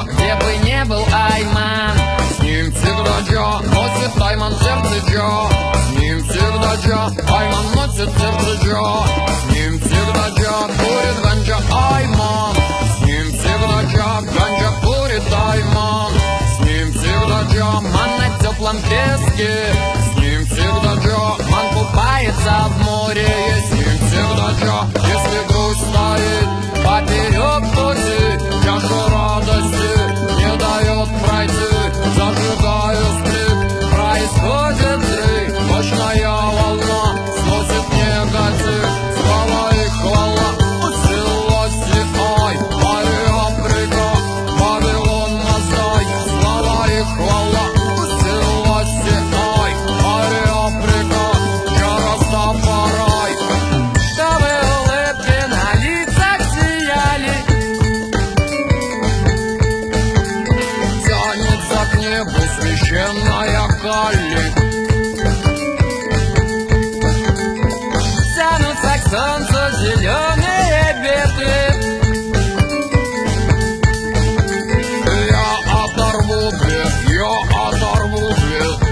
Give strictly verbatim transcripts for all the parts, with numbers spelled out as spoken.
Джо, где бы не был Айман, с ним всегда Джо носит Айман сердце Джо. С ним всегда Джо, Айман носит сердце Джо. С ним всегда Джо курит ганджа Айман. С ним всегда Джо ганджа курит Айман. С ним всегда Джо ман на теплом песке. С ним всегда Джо ман купается в море. С ним всегда Джо, если грусть стоит поперек пути, чашу радости не дает пройти. Зажигаю стрит, происходит взрыв, мощная волна сносит негатив. Слава и хвала, Селасти, ай, Мария Африка, Вавилон Маздай. Слава и хвала, Селасти, ай, Мария Африка, я Растафарай. Чтобы улыбки на лицах сияли, тянется к небу священная Калли. Тянутся к солнцу зеленые ветви. Я оторву две, я оторву две.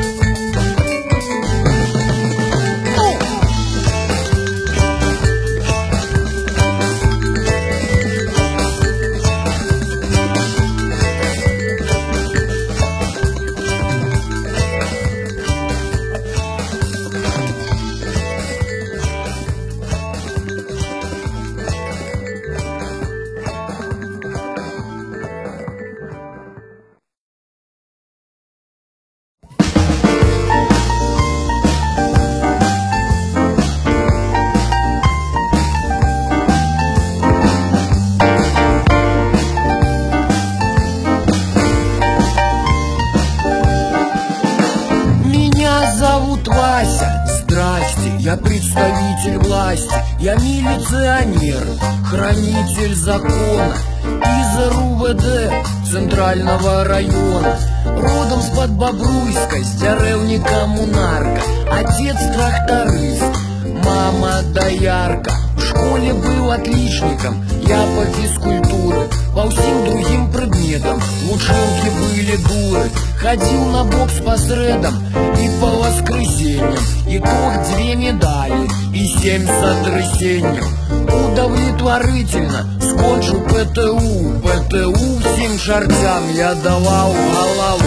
Здрасте, я представитель власти, я милиционер, хранитель закона из РУВД Центрального района. Родом с-под Бобруйска, с деревни Коммунарка. Отец тракторист, мама доярка. В школе был отличником, я по физкультуре, по всем другим предметам в училке были дуры. Ходил на бокс по средам и по воскресеньям. Итог две медали и семь сотрясений. Удовлетворительно скончил ПТУ. ПТУ всем шартям я давал голову.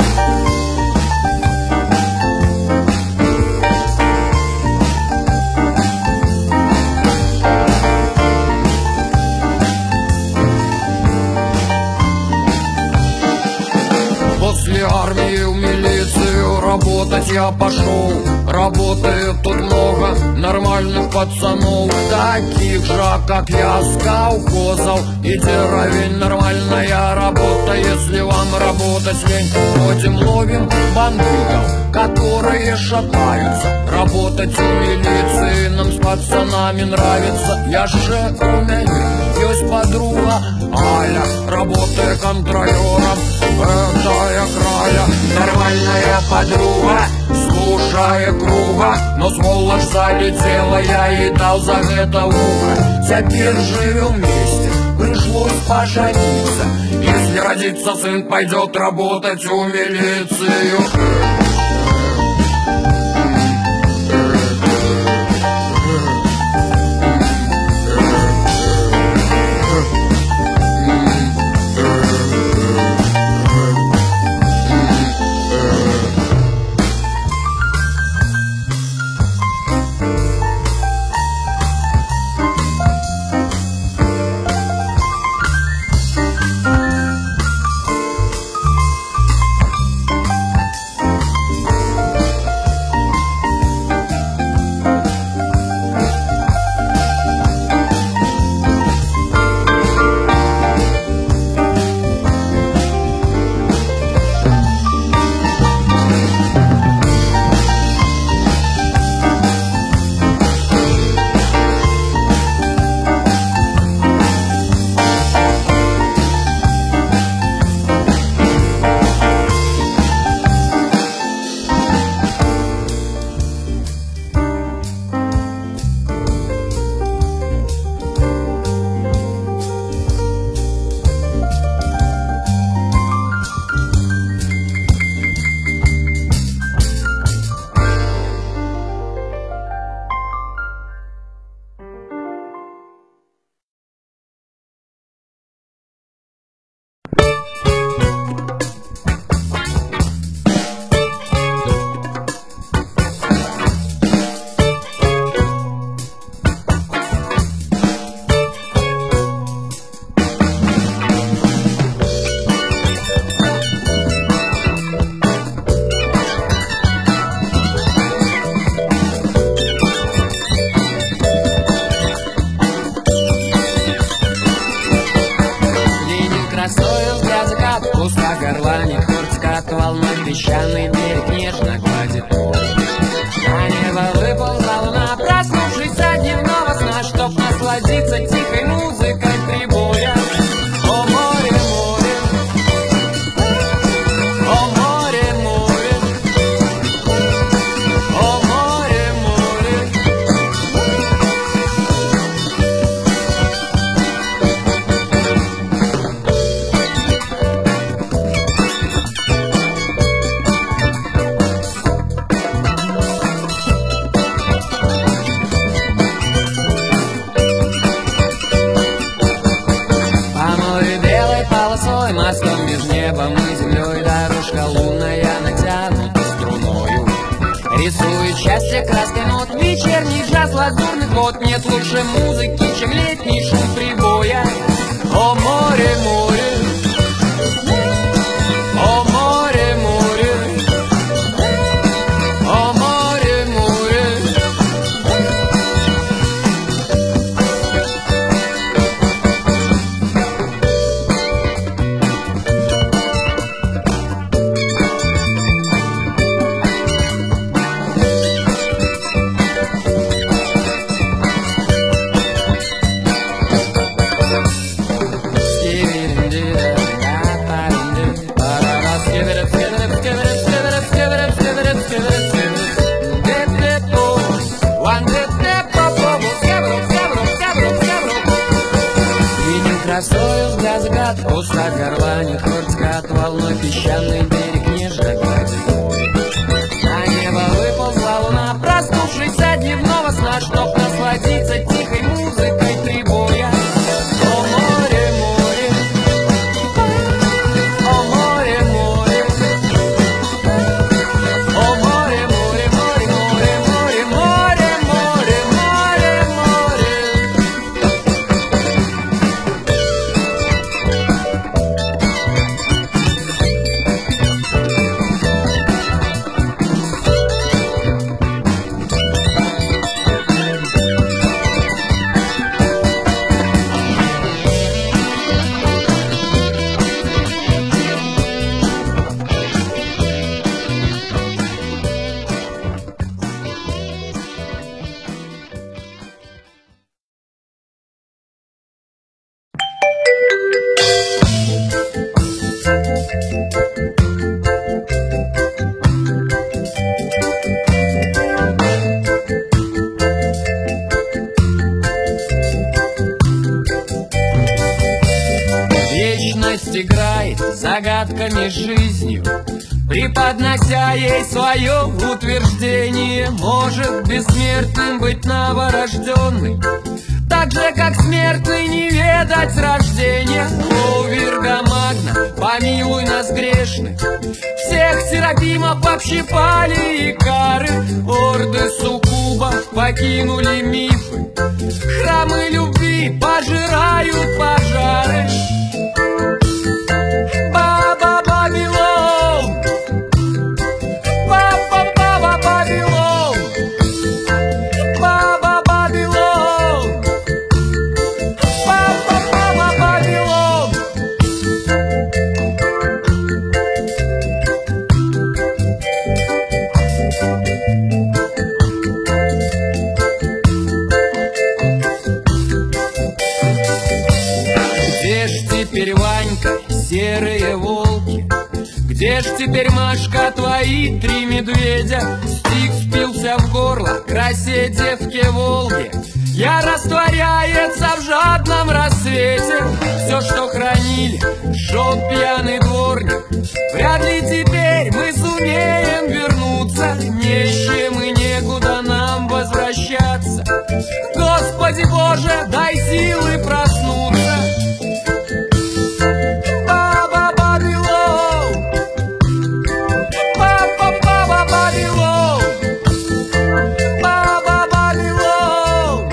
После армии в милицию работать я пошел. Работает тут много нормальных пацанов, таких же, как я, с колхозов и деревень. Нормальная работа, если вам работать лень. Ходим, ловим бандитов, которые шатаются. Работать в милиции нам с пацанами нравится. Я же у меня есть подруга Аля, работает контролером этая краля. Нормальная подруга, слушая круга, но сволочь залетела, я ей дал за это ухо. Теперь живем вместе, пришлось пожениться. Если родится сын, пойдет работать в милицию. вот нет лучше музыки, чем летний шум прибоя. О море, море, о море, море, о море, море. Красою для загад, пуста горлани, хурцкат, волной песчаный берег нежно гладит. На небо выползла луна, проснувшись от дневного сна, чтоб насладиться тихой музыкой прибоя. О море, море, о море, море, о море, море, море, море, море, море, море, море, море. Вечность играет загадками жизнью, преподнося ей свое утверждение. Может бессмертным быть новорожденный, так же, как смертный не ведать рождения. О, Вирга Магна, помилуй нас грешных, всех серафимов общипали и кары. Орды суккубов покинули мифы, храмы любви пожирают пожары. Баба Вавилон, Баба Баба Вавилон, Баба Вавилон, Баба Баба Вавилон. Где ж теперь Ванька, серые волки? Где ж теперь, Машка, твои три медведя? Стих впился в горло красе девки Волги, я растворяется в жадном рассвете. Все, что хранили, шел пьяный дворник, вряд ли теперь мы сумеем вернуться. Не с чем и некуда нам возвращаться. Господи Боже, дай силы проснуться. Баба Вавилон, Баба Баба Вавилон, Баба Вавилон,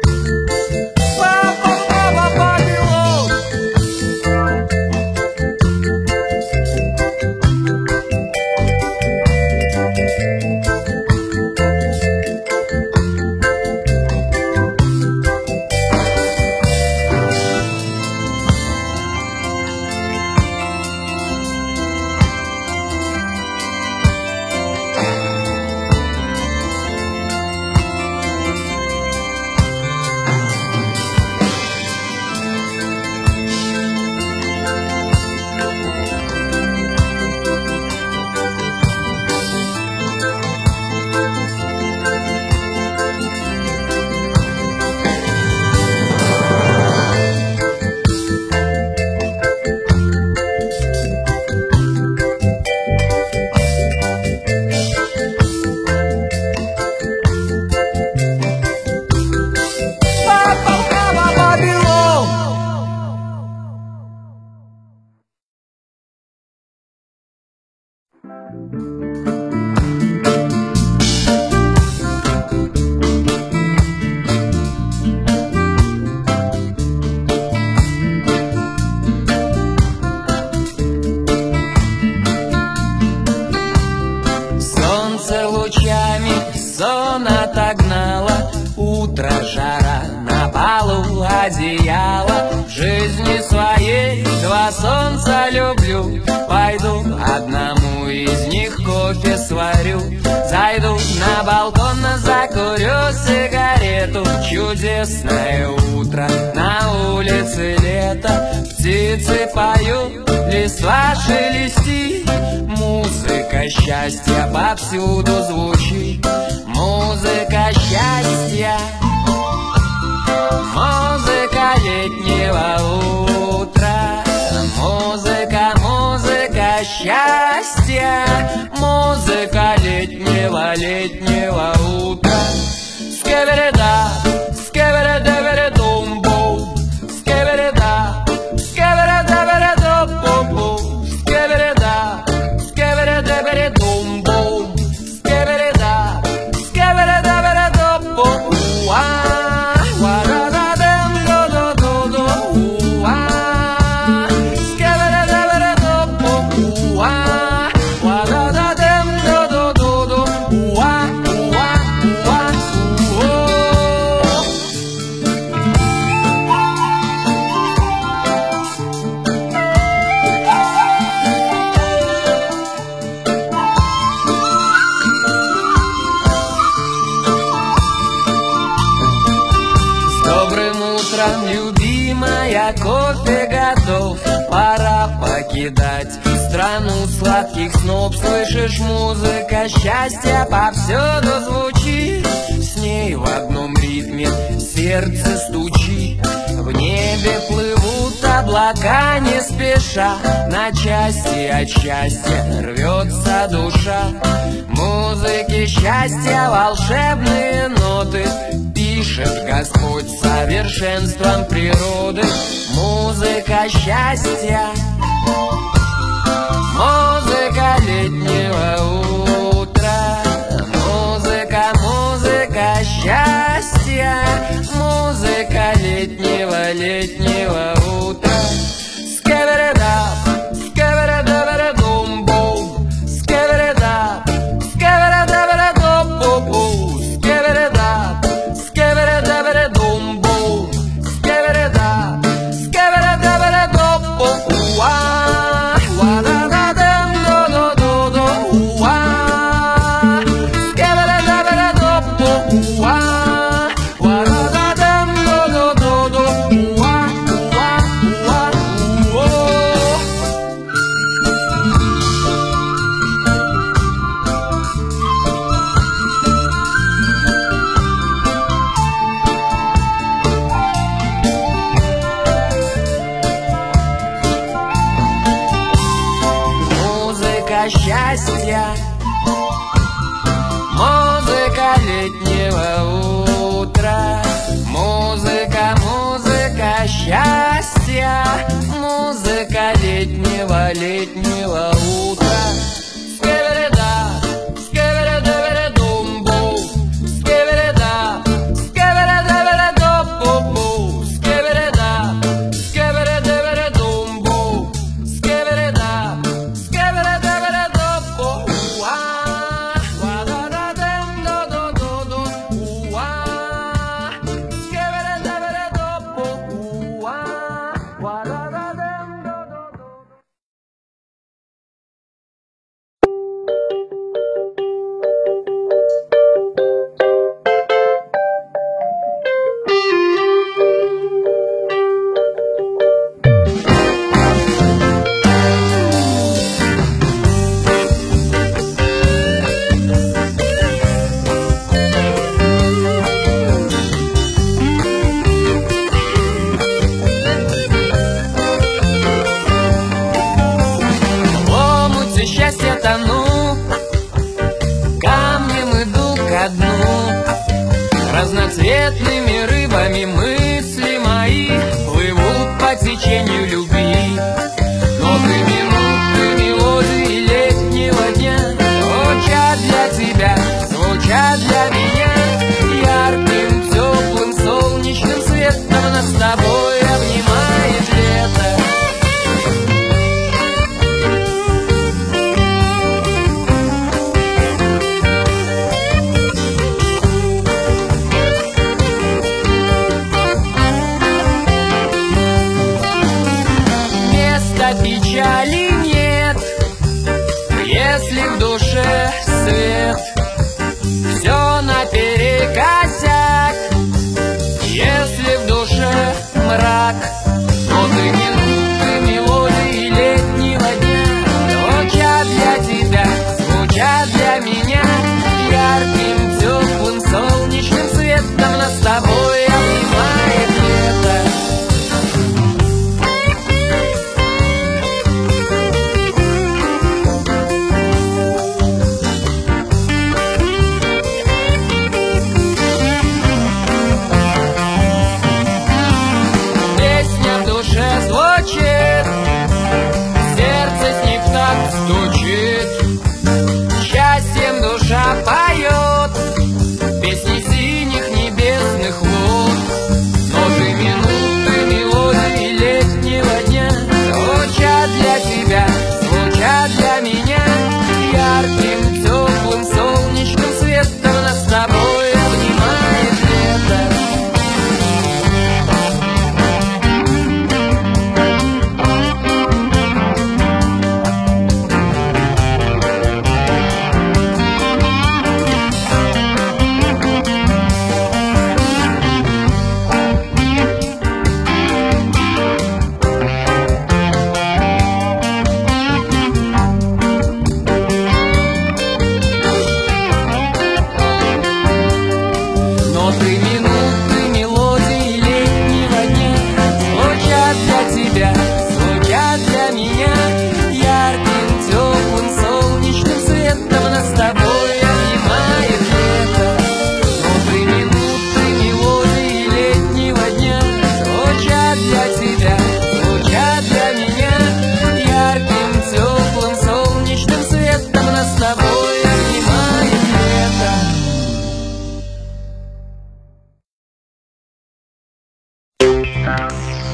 Баба Баба Вавилон. одеяло. В жизни своей два солнца люблю. Пойду одному из них кофе сварю. Зайду на балкон, закурю сигарету. Чудесное утро, на улице лето. Птицы поют, листва шелестит. Музыка счастья повсюду звучит. Музыка счастья, музыка летнего утра. Музыка, музыка счастья, музыка летнего, летнего утра. Скевереда, скевереда-вередумбу, скевереда, скевереда-вередумбу, скевереда, скевереда-вередумбу, скевереда, скевереда-вередумбу. Любимая, кофе готов, пора покидать страну сладких снов. Слышишь, музыка счастья повсюду звучит. С ней в одном ритме сердце стучит. В небе плывут облака не спеша. На части от счастья рвется душа. Музыки счастья волшебные ноты пишет Господь совершенством природы. Музыка счастья, музыка летнего утра. Музыка, музыка счастья, музыка летнего, летнего утра. Скевереда, скевереда-вередумбу, скевереда, скевереда-вередумбу, скевереда, скевереда-вередумбу, скевереда, скевереда-вередумбу. Счастья, музыка летнего утра. Музыка, музыка счастья, музыка летнего, летнего утра. Скевереда, скевереда-вередумбу, скевереда, скевереда-вередумбу, скевереда, скевереда-вередумбу, скевереда, разноцветными рыбами мысли мои плывут по течению любви. Новые минуты мелодии летнего дня звучат для тебя, звучат для меня. Ярким, теплым, солнечным светом нас с тобой обнимает лето.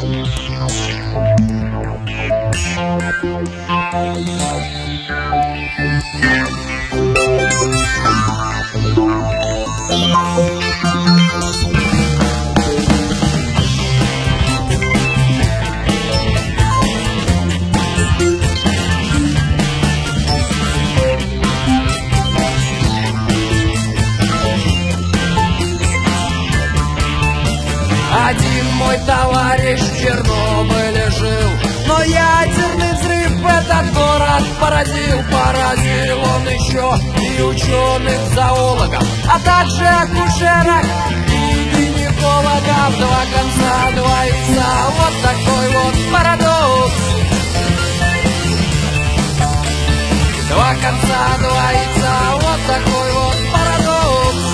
Один мой товарищ в Чернобыле жил, но ядерный взрыв этот город поразил. Поразил он еще и ученых, зоологов, а также акушерок и гинекологов. Два конца, два яйца, вот такой вот парадокс. Два конца, два яйца, вот такой вот парадокс.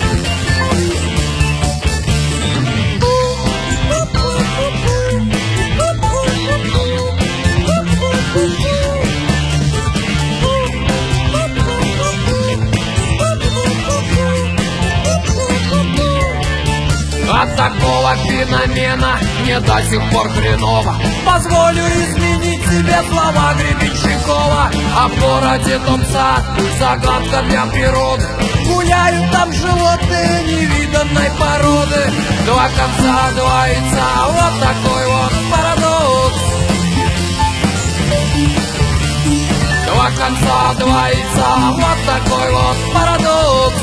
От такого феномена мне до сих пор хреново. Позволю изменить себе слова Гребенщикова. А в городе Том-Сад загадка для природы. Гуляют там животные невиданной породы. Два конца, два яйца, вот такой вот парадокс. Два конца, два яйца, вот такой вот парадокс.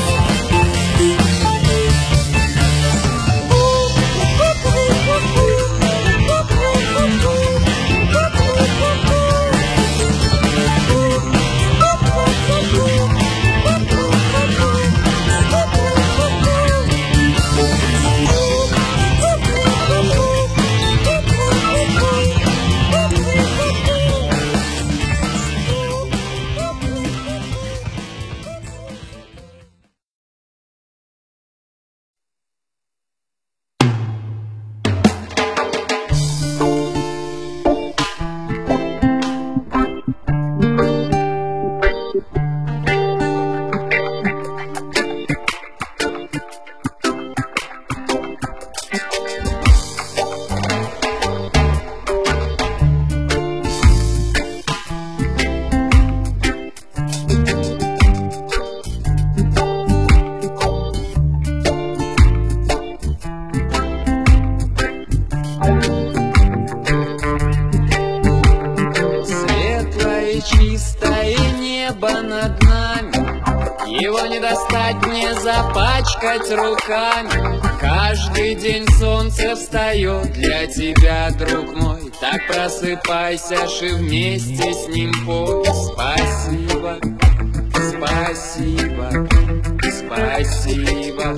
Чистое небо над нами, его не достать, не запачкать руками. Каждый день солнце встает для тебя, друг мой. Так просыпайся ж и вместе с ним пой. Спасибо, спасибо, спасибо.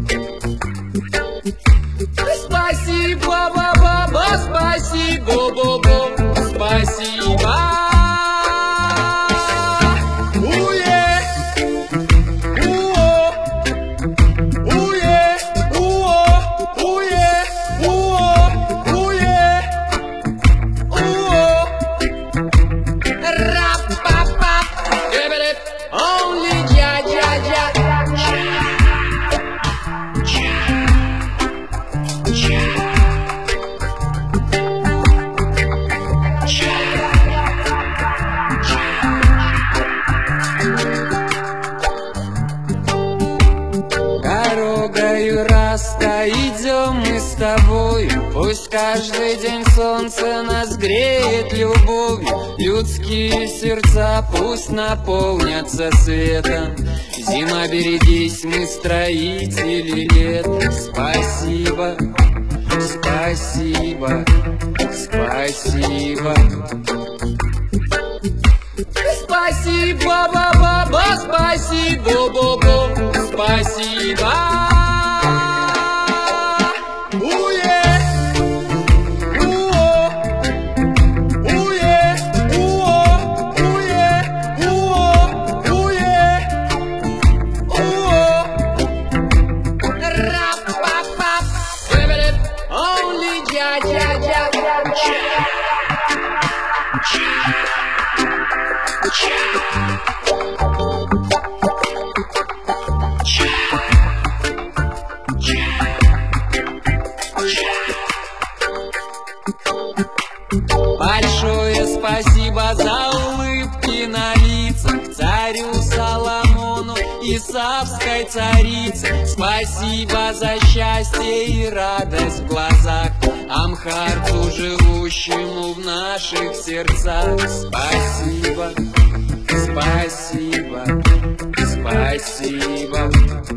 Спасибо, ба-ба-ба, спасибо, бо-бо, спасибо. Идем мы с тобой, пусть каждый день солнце нас греет любовью. Людские сердца пусть наполнятся светом. Зима, берегись, мы строители лета. Спасибо, спасибо, спасибо. Спасибо, ба-ба-ба, спасибо, бо-бо, спасибо. бесавской царице. Спасибо за счастье и радость в глазах Амхарцу, живущему в наших сердцах. Спасибо, спасибо, спасибо.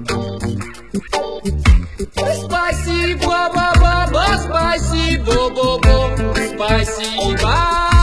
Спасибо, ба-ба-ба, спасибо, бо-бо, спасибо.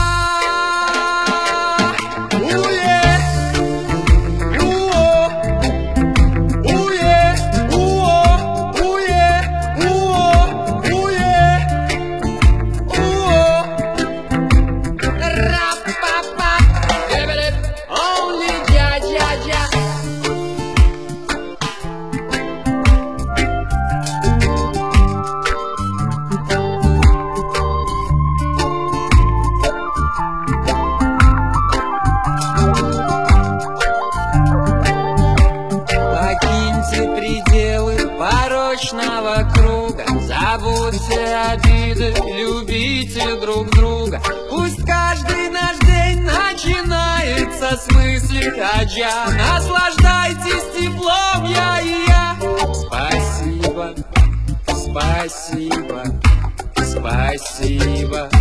Круга. Забудьте обиды, любите друг друга. Пусть каждый наш день начинается с мысли хаджа. Наслаждайтесь теплом, я и я. Спасибо, спасибо, спасибо.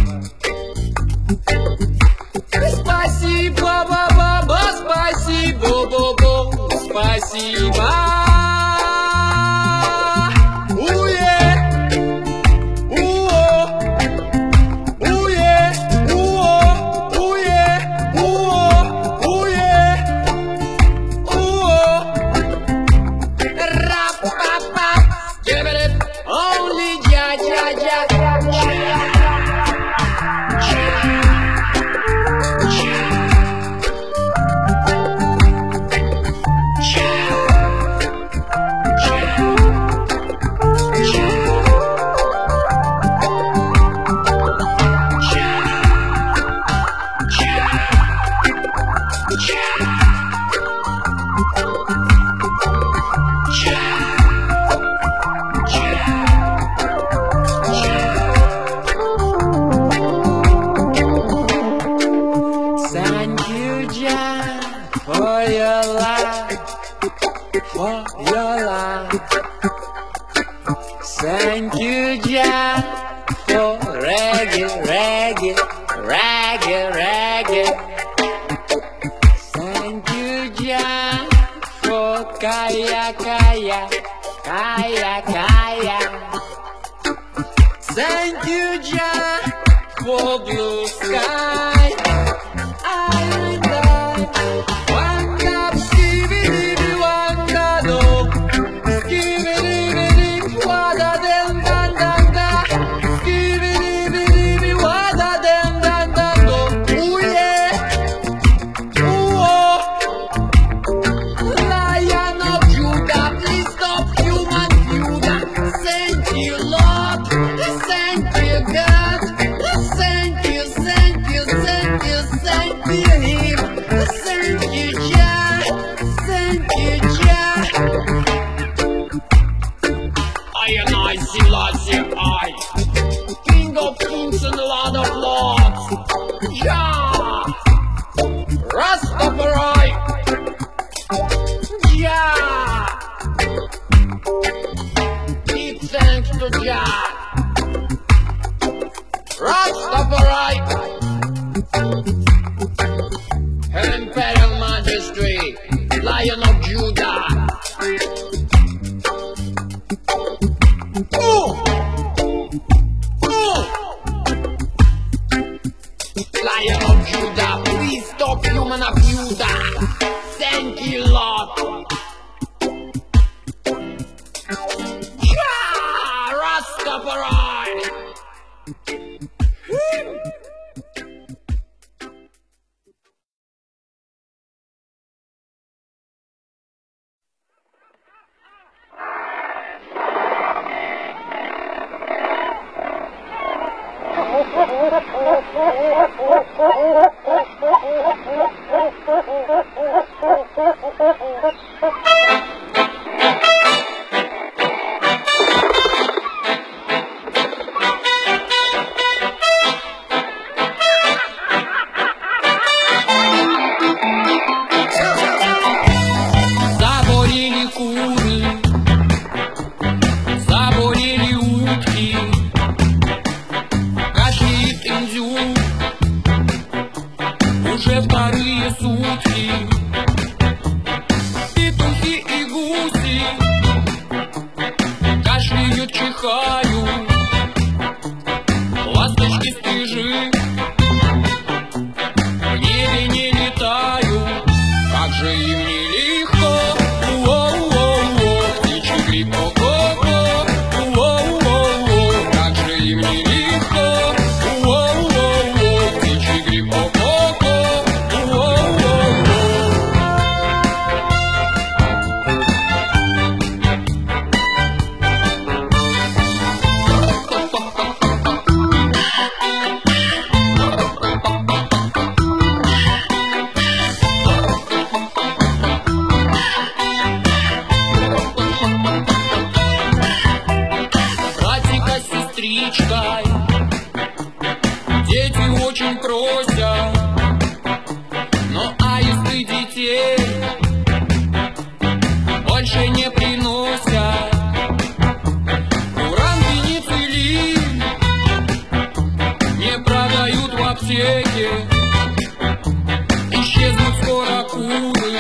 Спасибо, ба-ба-ба, спасибо, бо-бо, спасибо. For your life, for your life. Thank you, Jah, for reggae, reggae, reggae, reggae. Thank you, Jah, for kaya, kaya, kaya, kaya. Thank you, Jah, for blue sky. King of kings and Lord of lords, Jah, Rastafari, Jah. Big thanks to Jah, Rastafari, Her Imperial Majesty, Lion of Judah. Lion of Judah, please stop human abuser. Thank you, Lord. Yeah, Rastafari. водичкой. Дети очень просят, но аисты детей больше не приносят. Уран, пенициллин не продают в аптеке. Исчезнут скоро куры,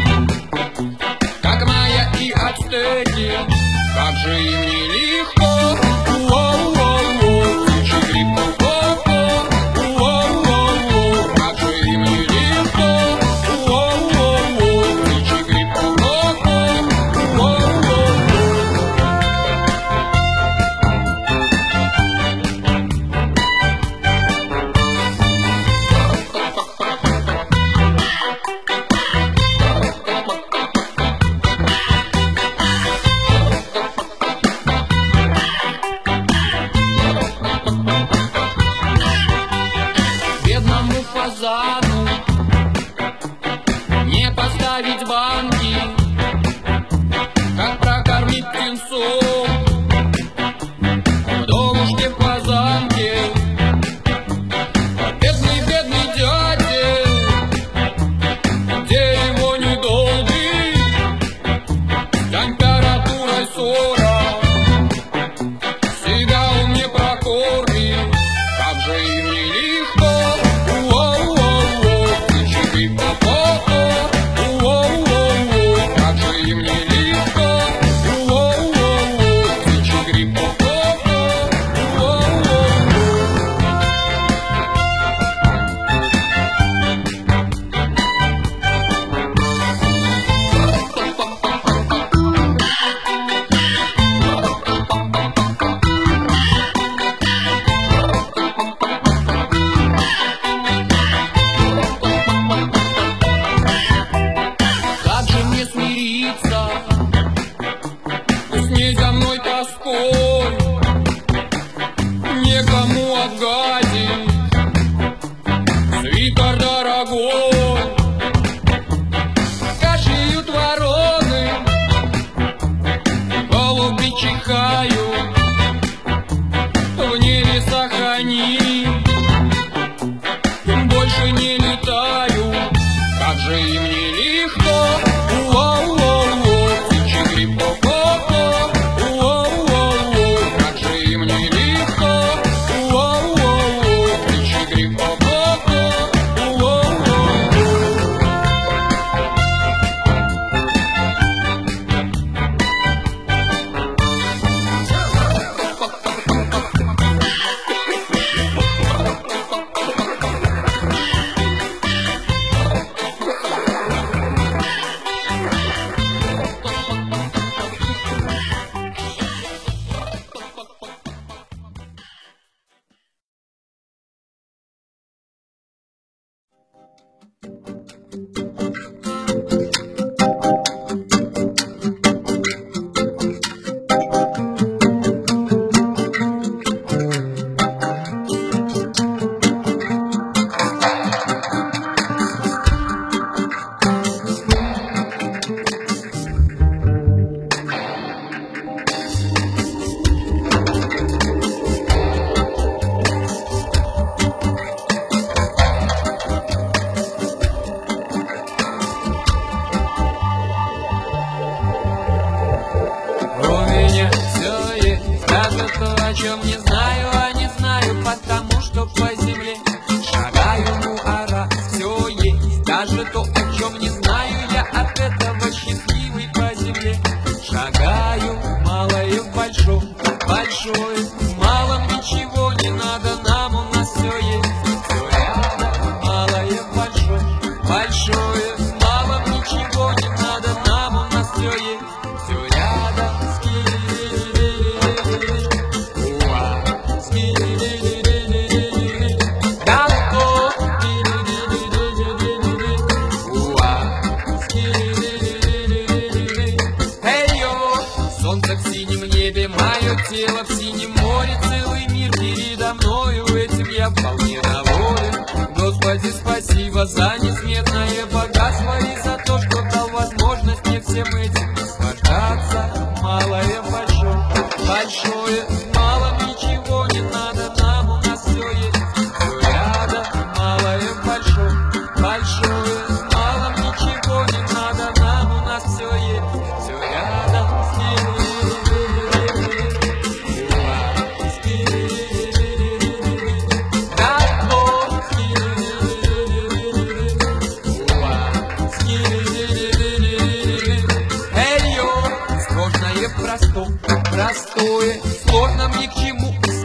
как майя и ацтеки. Как же им нелегко. Уоу-уоу-уоу, птичий гриб, о-о-о. Уоу-уоу-уоу, как же им нелегко. Уоу-уоу-уоу, птичий гриб, о-о-о. Уоу-уоу-уоу. Фазану не поставить банки, как прокормить птенцов в домушке в Казанке. Бедный, бедный дятел, где его не долбит, температурой сорок себя он не прокормит. Как же им нелегко. Как же им нелегко. Уоу-уоу-уоу, птичий гриб, о-о-о. С неземной тоской некому отгадить. Свитер дорогой, кашляют вороны, голуби чихают, в небесах они больше не летают. Как же им нелегко. Уоу-уоу-уоу, птичий гриб, о-о-о. Уоу-уоу-уоу, как же им нелегко. Уоу-уоу-уоу, птичий гриб, о-о-о. Уоу-уоу-уоу. О чем не знаю, а не знаю, потому что по земле шагаю, муара, все есть. Даже то, о чем не знаю, я от этого счастливый по земле. Шагаю, малое в большом, большое в малом, ничего не надо, нам у нас все есть. Все рядом, малое в большом, большое в малом, ничего не надо, нам у нас все есть. Все рядом, тело в синем море, целый мир передо мною, этим я вполне доволен. Господи, спасибо за несметное богатство и за то, что дал возможность мне всем этим наслаждаться. Малое в большом, большое в малом, ничего не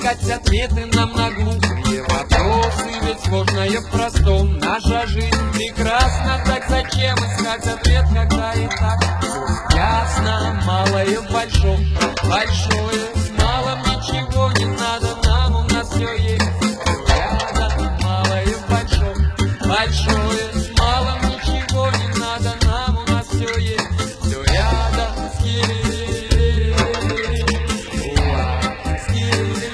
искать ответы нам на глупые вопросы, ведь сложное в простом. Наша жизнь прекрасна, так зачем искать ответ, когда и так все ясно? Малое в большом, большое с малым, ничего не надо нам, у нас все есть. Рядом малое в большом, большое с малым, ничего не надо нам, у нас все есть. Все рядом, скири, уа, скири,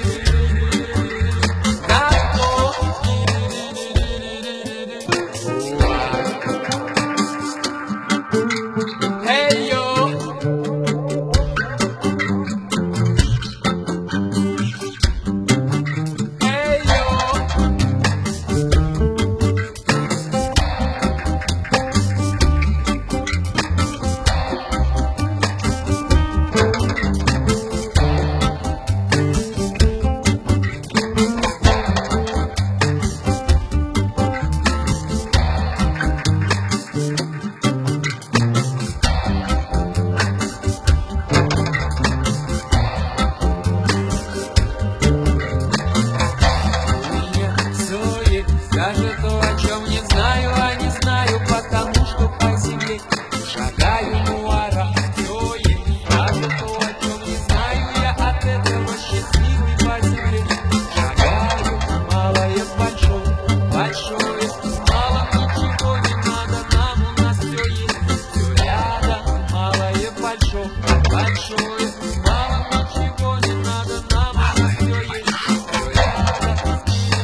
готов, скири, уа. Эй, йо! Эй, йо! Скажи то, о чем не знаю, а не знаю, потому что по земле шагаю муара. Все есть. Скажи то, о чем не знаю, я от этого счастливый по земле шагаю. Малое в большом, большое с малым, ничего не надо нам, у нас все есть. Все рядом, малое в большом, большое с малым, ничего не надо нам, у нас все есть. Все рядом.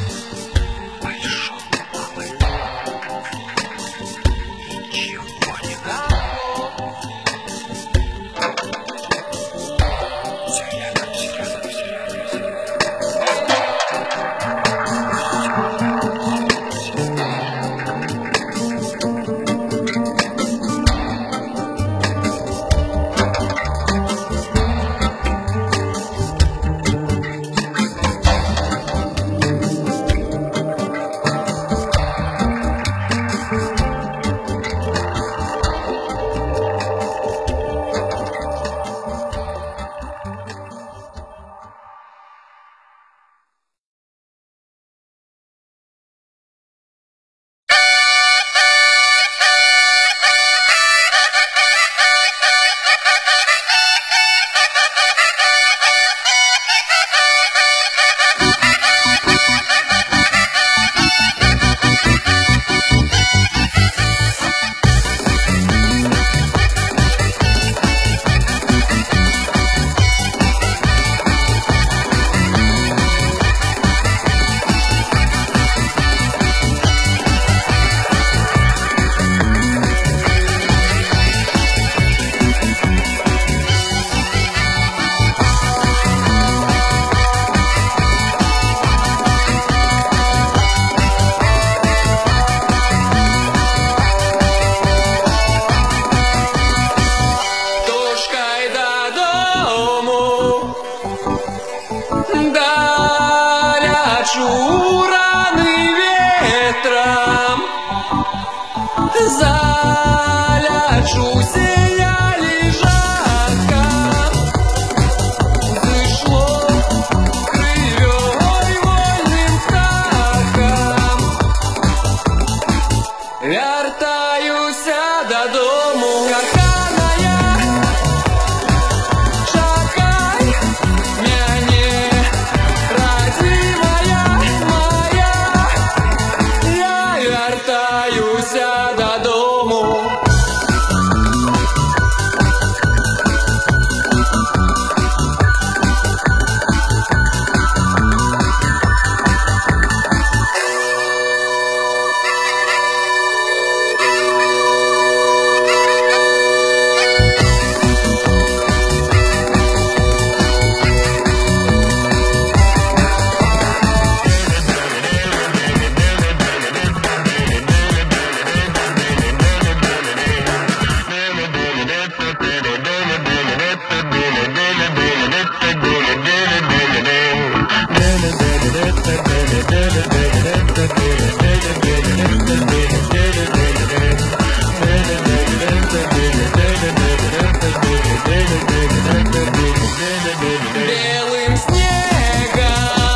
Раны ветром залячуся я лежаком, дышло кривой вольным птахом, вертаюся додому, коханая, чакай мяне, родимая моя, я вертаюся додому. Белым снегом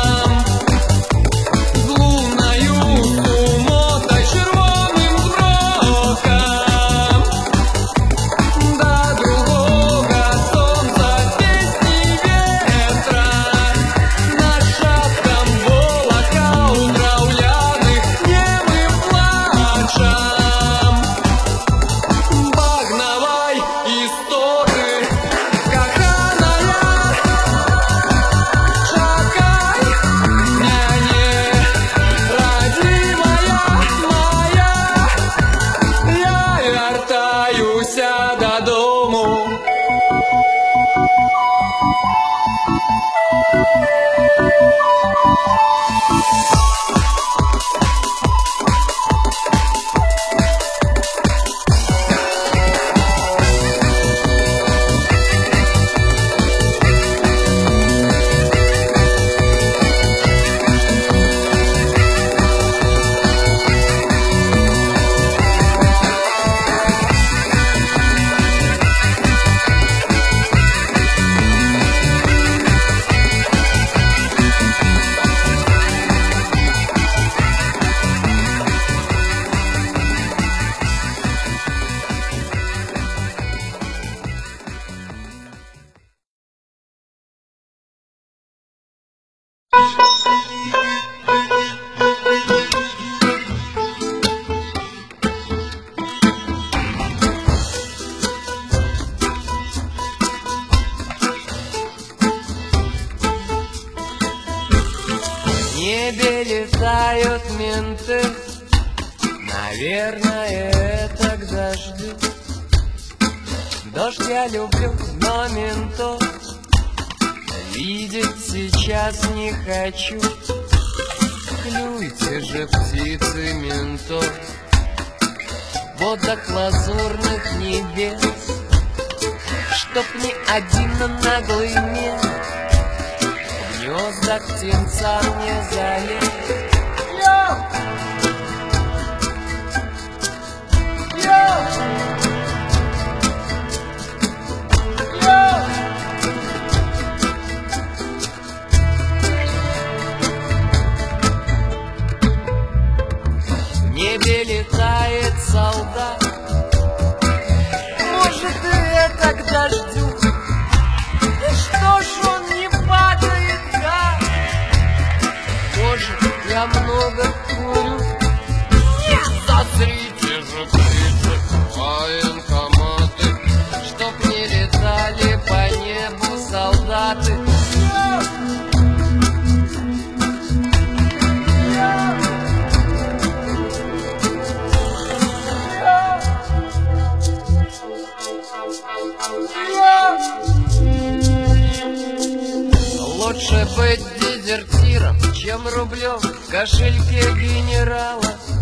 небе летают менты, наверное, это к дождю. Дождь я люблю, но ментов видеть сейчас не хочу. Клюйте же, птицы, ментов, в водах лазурных небес, чтоб ни один наглый мент в гнезда к птенцам не залез. В небе летает солдат, может, и это к дождю. И что ж он не падает, да? Может, я много курю? Нет, сосрите же, птицы, военкоматы, чтоб не летали по небу солдаты. Лучше быть дезертиром, чем рублем в кошельке генерала.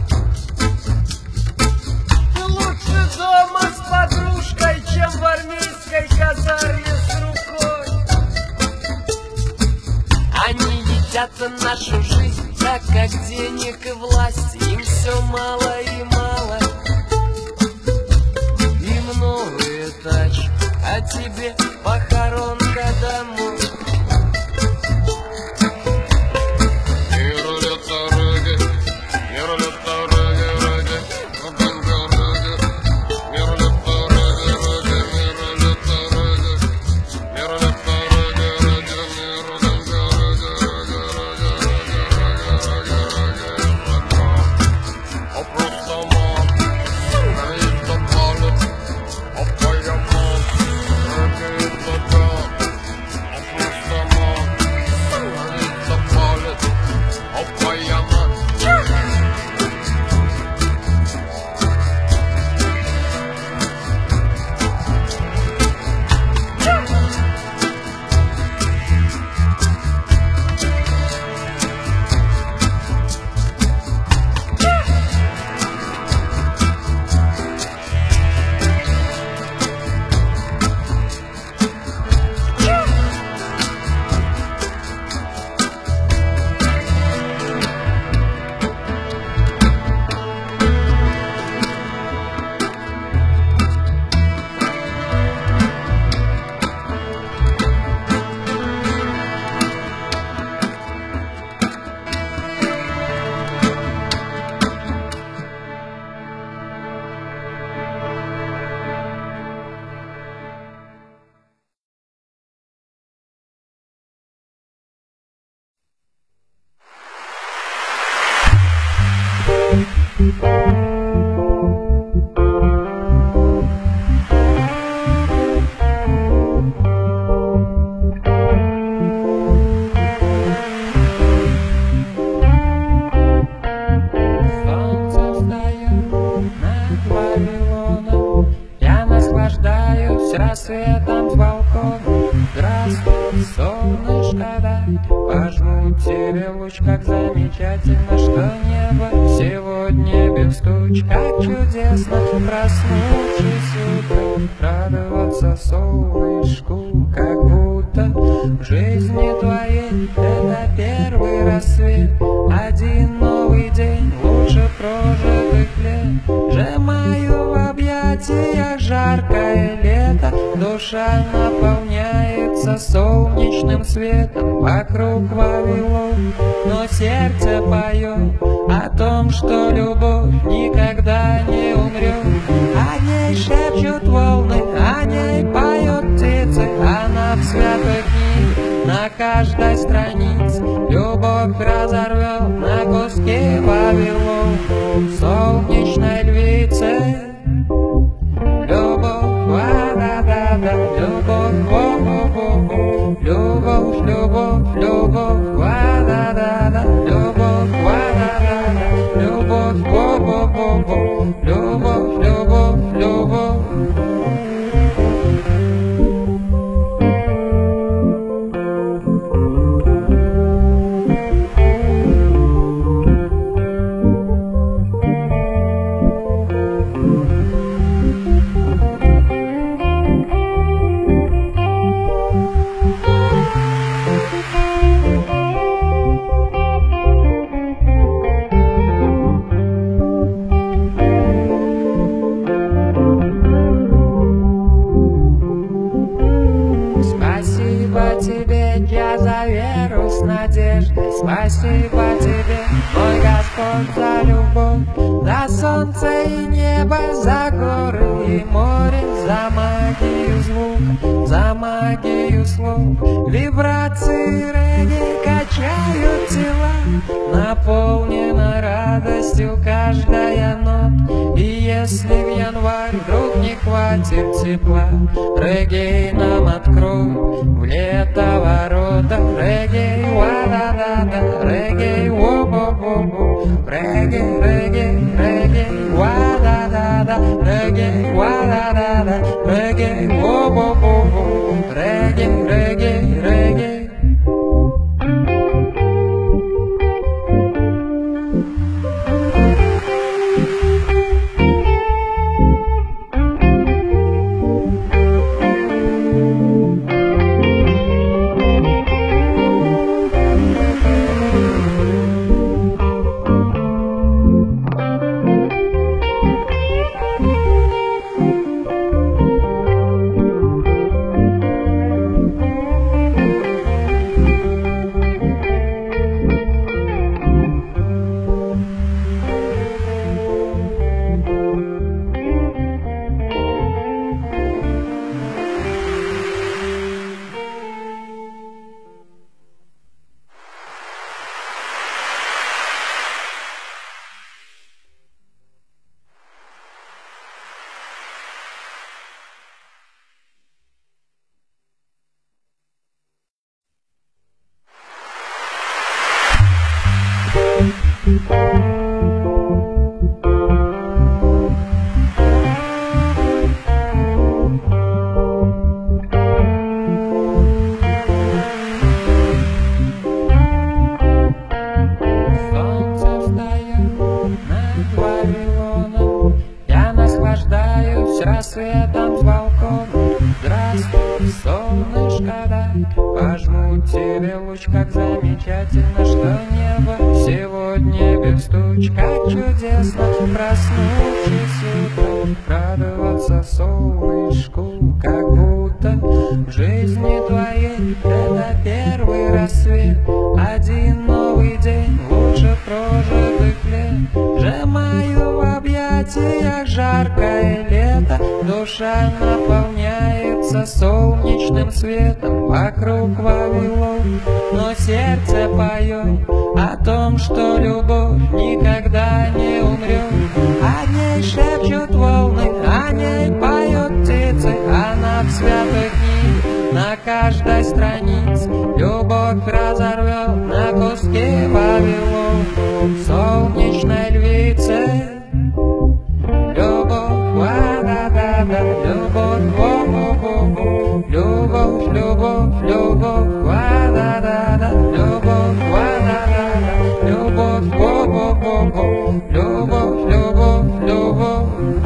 Лучше дома с подружкой, чем в армейской казарме с рукой. Они едят нашу жизнь, так как денег и власти им все мало и мало. Им новые тачки, а тебе похоронка домой. Рассветом с балкона, здравствуй, солнышко, дай пожму тебе луч, как замечательно, что небо сегодня без туч. Как чудесно, проснувшись утром, радоваться солнышку, как будто в жизни твоей это первый рассвет. Один новый день лучше прожитых лет. Сжимаю в объятиях жаркое лето, душа наполняется солнечным светом. Вокруг Вавилон, но сердце поет о том, что любовь никогда не умрет. О ней шепчут волны, о ней поют птицы, она в святой книге на каждой странице. Любовь разорвет на куски Вавилон солнечной львицы. Любовь, ва-да-да-да, любовь, во-во-во-во, любовь, любовь, любовь, ва-да-да-да, любовь. надеждой. Спасибо тебе, мой Господь, за любовь, за солнце и небо, за горы и море, за магию звука, за магию слов. Вибрации регги качают тела, наполнена радостью каждая нота. И если в январь вдруг не хватит тепла, регги нам откроет в лето ворота. Регги, ва-да-да-да, регги, во-во-во-во, регги, регги, регги, ва-да-да-да, регги, ва-да-да-да, регги, во-во-во-во, регги, регги, регги. Рассветом с балкона, здравствуй, солнышко, дай пожму тебе луч, как замечательно, что небо сегодня без туч, как чудесно, проснувшись утром, радоваться солнышку, как будто в жизни твоей это первый рассвет, один новый день, лучше прожитых лет, сжимаю в объятиях жаркое лето. Душа наполняется солнечным светом, вокруг Вавилон, но сердце поет о том, что любовь никогда не умрет. О ней шепчут волны, о ней поют птицы, она в святых книг на каждой странице. Любовь разорвет на куски Вавилон, солнечной львице. Любовь, ва-да-да-да, любовь, во-во-во-во, любовь, любовь, любовь, ва-да-да-да, любовь, ва-да-да-да, любовь, во-во-во-во, любовь, любовь, любовь.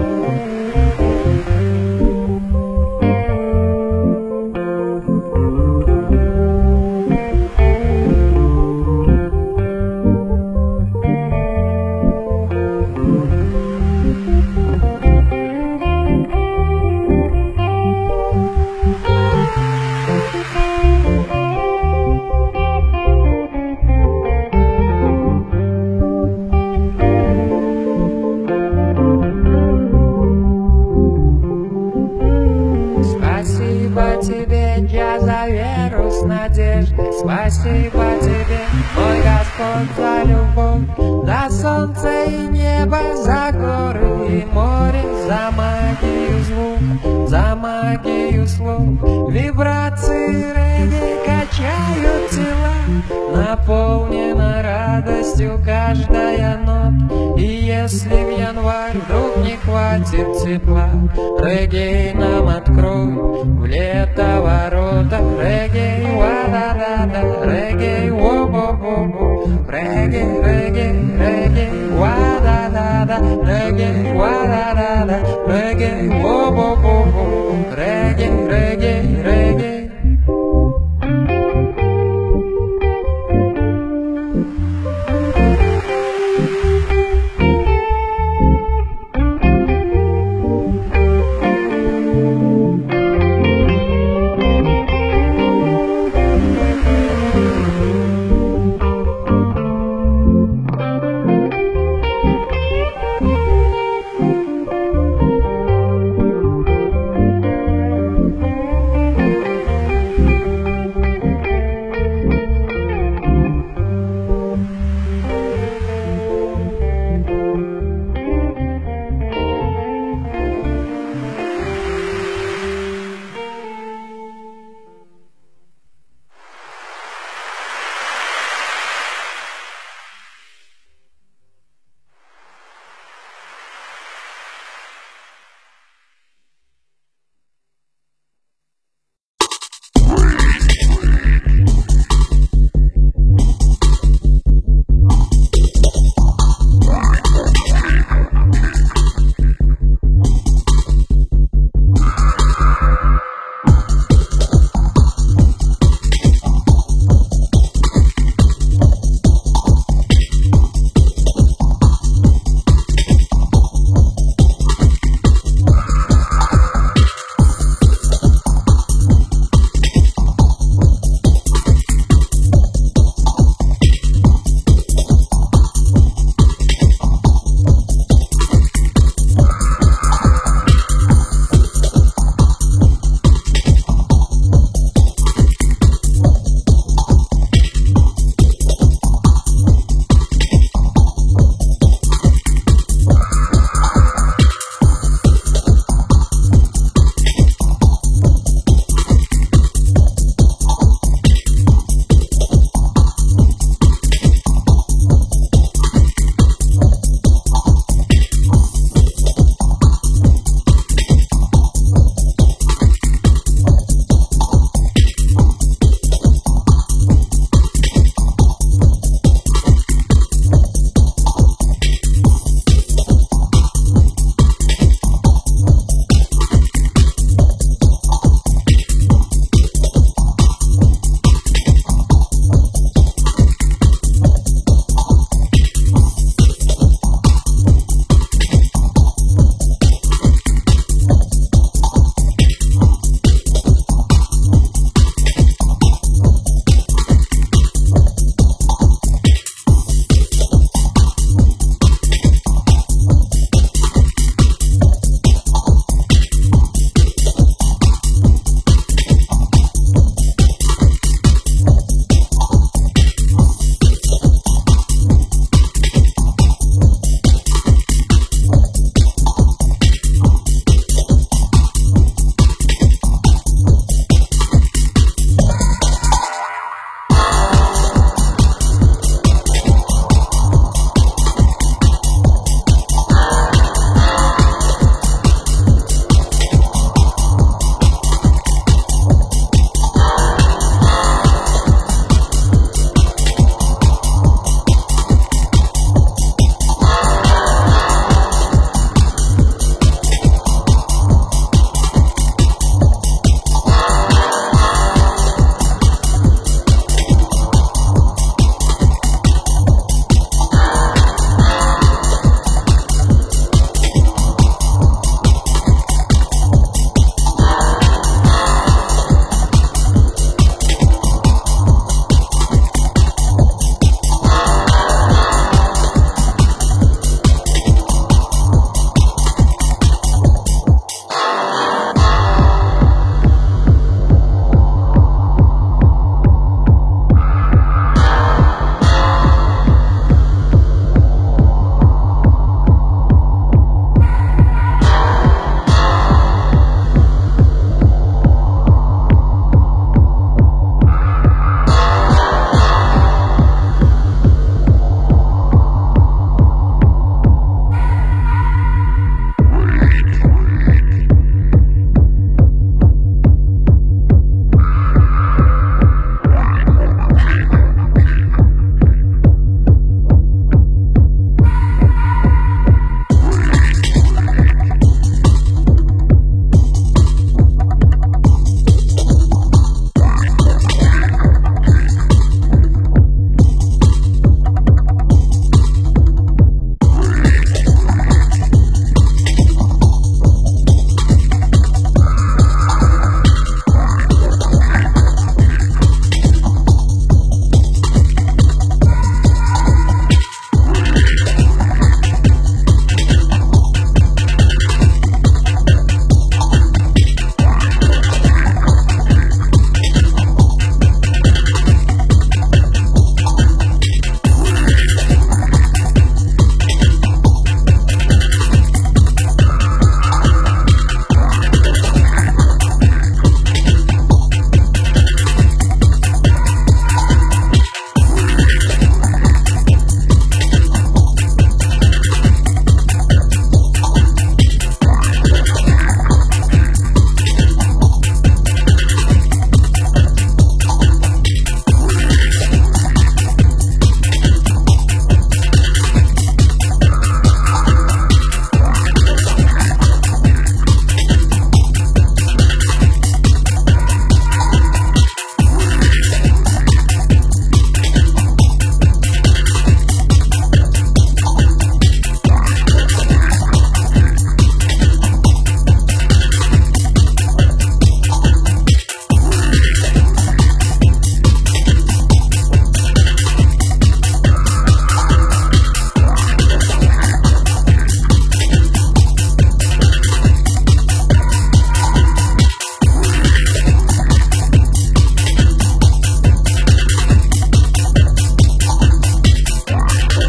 Спасибо тебе, я за веру с надеждой. Спасибо тебе, мой Господь, за любовь, за солнце и небо, за горы и море, за магию звука, за магию слов. Вибрации регги качают тела, наполнена радостью каждая нота. И если в январь вдруг не хватит тепла, регги нам откроет в лето ворота. Регги, ва-да-да-да, регги, во-во-во-во, регги, регги, регги, ва-да-да-да, регги, ва-да-да-да, регги, во-во-во-во, регги, регги.